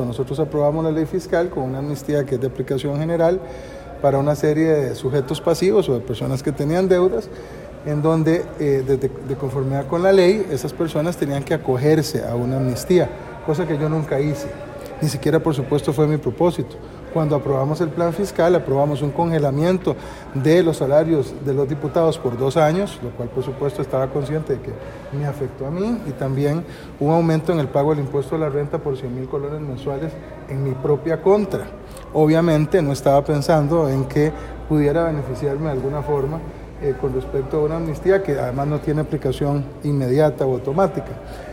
nosotros aprobamos la ley fiscal con una amnistía que es de aplicación general para una serie de sujetos pasivos o de personas que tenían deudas, en donde de conformidad con la ley, esas personas tenían que acogerse a una amnistía, cosa que yo nunca hice. Ni siquiera, por supuesto, fue mi propósito. Cuando aprobamos el plan fiscal, aprobamos un congelamiento de los salarios de los diputados por 2 años, lo cual, por supuesto, estaba consciente de que me afectó a mí, y también un aumento en el pago del impuesto a la renta por 100,000 colones mensuales en mi propia contra. Obviamente no estaba pensando en que pudiera beneficiarme de alguna forma con respecto a una amnistía que además no tiene aplicación inmediata o automática.